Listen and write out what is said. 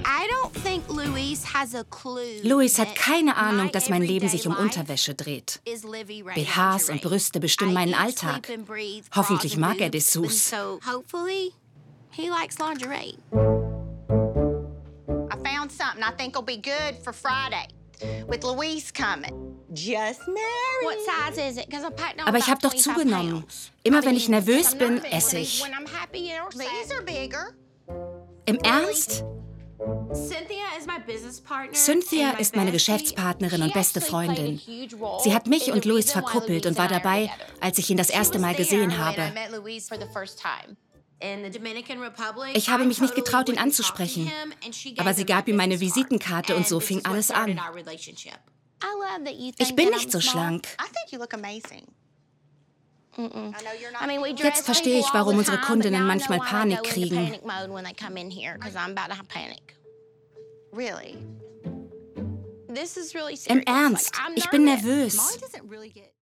Louis hat keine Ahnung, dass mein Leben sich um Unterwäsche dreht. BHs und Brüste bestimmen meinen Alltag. Hoffentlich mag er Dessous. He likes lingerie. I found something I think will be good for Friday. With Louise coming. Just married. What size is it? 'Cause I packed on Aber ich habe doch 25 zugenommen. pounds. Immer wenn ich nervös bin, esse ich. When I'm happy or sad. These are bigger. Im Ernst? Cynthia ist meine Geschäftspartnerin und beste Freundin. Sie hat mich und Louis verkuppelt und war dabei, als ich ihn das erste Mal gesehen habe. Ich habe mich nicht getraut, ihn anzusprechen. Aber sie gab ihm meine Visitenkarte und so fing alles an. Ich bin nicht so schlank. Jetzt verstehe ich, warum unsere Kundinnen manchmal Panik kriegen. Im Ernst, ich bin nervös.